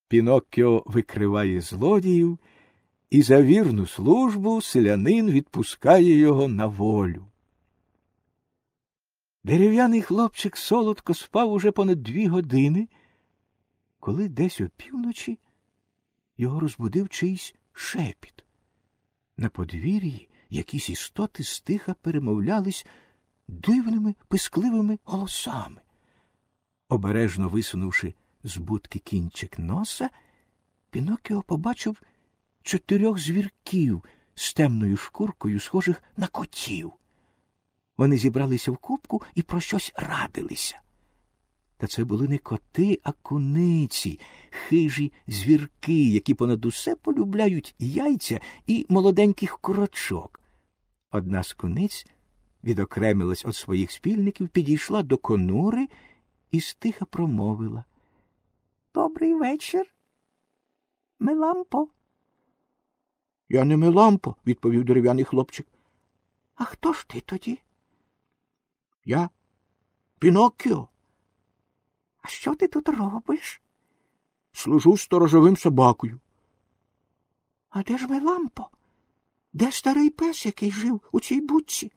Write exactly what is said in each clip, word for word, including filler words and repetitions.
Піноккіо викриває злодіїв, і за вірну службу селянин відпускає його на волю. Дерев'яний хлопчик солодко спав уже понад дві години, коли десь опівночі його розбудив чийсь шепіт. На подвір'ї якісь істоти стиха перемовлялись дивними, пискливими голосами. Обережно висунувши з будки кінчик носа, Піноккіо побачив чотирьох звірків з темною шкуркою, схожих на котів. Вони зібралися в купку і про щось радилися. Та це були не коти, а куниці, хижі звірки, які понад усе полюбляють яйця і молоденьких курочок. Одна з куниць відокремилась від своїх спільників, підійшла до конури і стиха промовила: «Добрий вечір, Мелампо». «Я не Мелампо», – відповів дерев'яний хлопчик. «А хто ж ти тоді?» «Я Піноккіо». «А що ти тут робиш?» «Служу сторожовим собакою». «А де ж Мелампо? Де старий пес, який жив у цій будці?»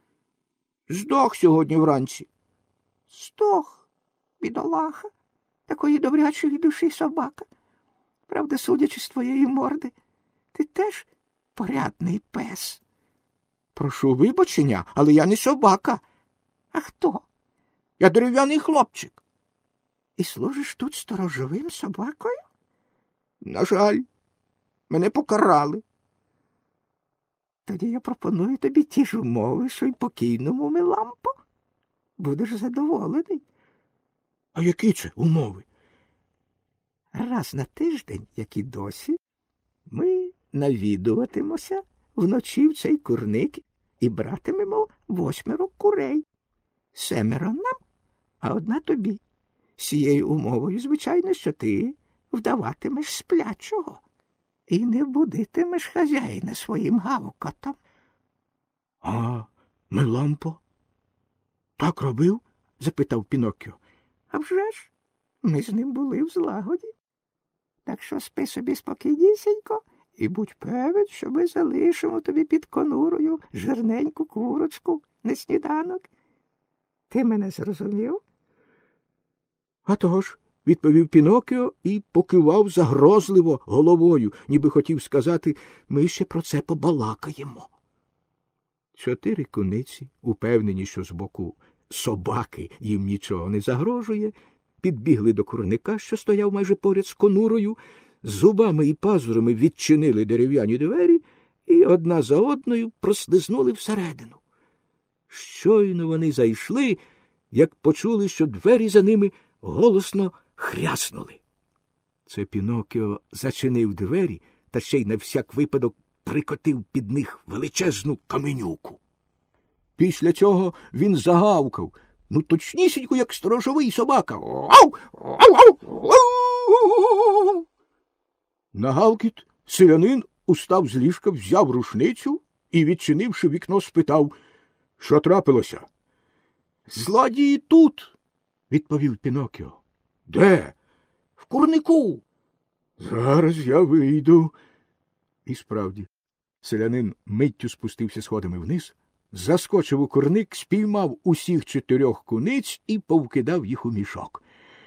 «Здох сьогодні вранці». «Здох, бідолаха, такої добрячої душі собака. Правда, судячи з твоєї морди, ти теж порядний пес». «Прошу вибачення, але я не собака». «А хто?» «Я дерев'яний хлопчик». «І служиш тут сторожовим собакою?» «На жаль, мене покарали». «Тоді я пропоную тобі ті ж умови, що й покійному Мелампо. Будеш задоволений». «А які це умови?» «Раз на тиждень, як і досі, ми навідуватимося вночі в цей курник і братимемо восьмеро курей. Семеро нам, а одна тобі. З цією умовою, звичайно, що ти вдаватимеш сплячого і не будитимеш хазяїна своїм гавкотом». «А Мелампо так робив?» – запитав Піноккіо. «А вже ж, ми з ним були в злагоді. Так що спи собі спокійнісінько і будь певен, що ми залишимо тобі під конурою жирненьку курочку на сніданок. Ти мене зрозумів?» «А того ж», – відповів Піноккіо і покивав загрозливо головою, ніби хотів сказати: «Ми ще про це побалакаємо». Чотири куниці, упевнені, що з боку собаки їм нічого не загрожує, підбігли до курника, що стояв майже поряд з конурою, зубами і пазурами відчинили дерев'яні двері і одна за одною прослизнули всередину. Щойно вони зайшли, як почули, що двері за ними голосно хряснули. Це Піноккіо зачинив двері та ще й на всяк випадок прикотив під них величезну каменюку. Після цього він загавкав, ну точнісінько, як сторожовий собака. «Ау! Ау! Ау!» На гавкіт селянин устав з ліжка, взяв рушницю і, відчинивши вікно, спитав: «Що трапилося?» «Злодії тут», – відповів Піноккіо. «Де?» «В курнику». «Зараз я вийду». І справді, селянин миттю спустився сходами вниз, заскочив у курник, спіймав усіх чотирьох куниць і повкидав їх у мішок.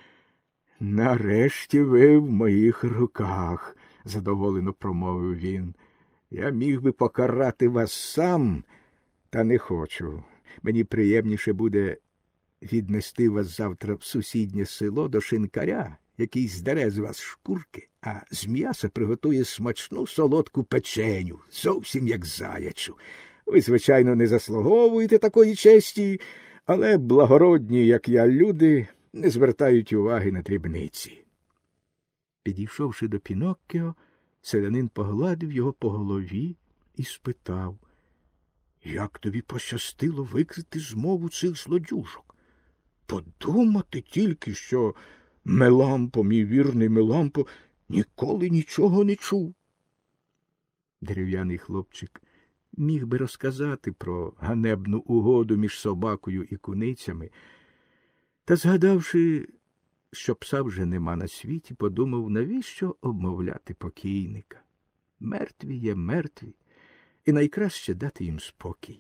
«Нарешті ви в моїх руках», – задоволено промовив він. «Я міг би покарати вас сам, та не хочу. Мені приємніше буде віднести вас завтра в сусіднє село до шинкаря, який здере з вас шкурки, а з м'яса приготує смачну солодку печеню, зовсім як заячу. Ви, звичайно, не заслуговуєте такої честі, але благородні, як я, люди, не звертають уваги на дрібниці». Підійшовши до Піноккіо, селянин погладив його по голові і спитав: «Як тобі пощастило викрити змову цих злодюжок? Подумати тільки, що Мелампо, мій вірний Мелампо, ніколи нічого не чув». Дерев'яний хлопчик міг би розказати про ганебну угоду між собакою і куницями, та, згадавши, що пса вже нема на світі, подумав, навіщо обмовляти покійника. Мертві є мертві, і найкраще дати їм спокій.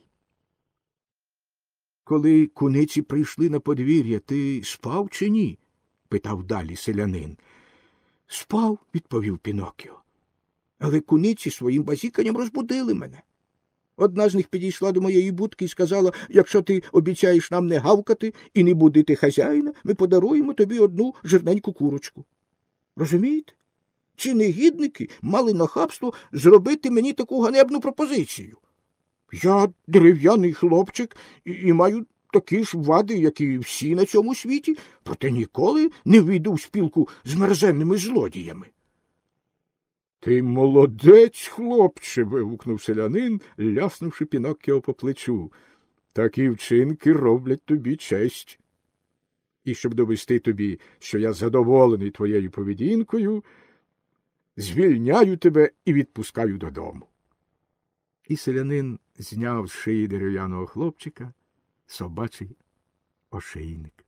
Коли куниці прийшли на подвір'я, ти спав чи ні? Питав далі селянин. Спав, відповів Пінокіо. Але куниці своїм базіканням розбудили мене. Одна з них підійшла до моєї будки і сказала, якщо ти обіцяєш нам не гавкати і не будити хазяїна, ми подаруємо тобі одну жирненьку курочку. Розумієте? Ці негідники мали нахабство зробити мені таку ганебну пропозицію. Я дерев'яний хлопчик і, і маю такі ж вади, як і всі на цьому світі, проте ніколи не війду в спілку з мерзенними злодіями. Ти молодець, хлопче, вигукнув селянин, ляснувши Піноккіо по плечу. Такі вчинки роблять тобі честь. І щоб довести тобі, що я задоволений твоєю поведінкою, звільняю тебе і відпускаю додому. І селянин зняв з шиї дерев'яного хлопчика собачий ошейник.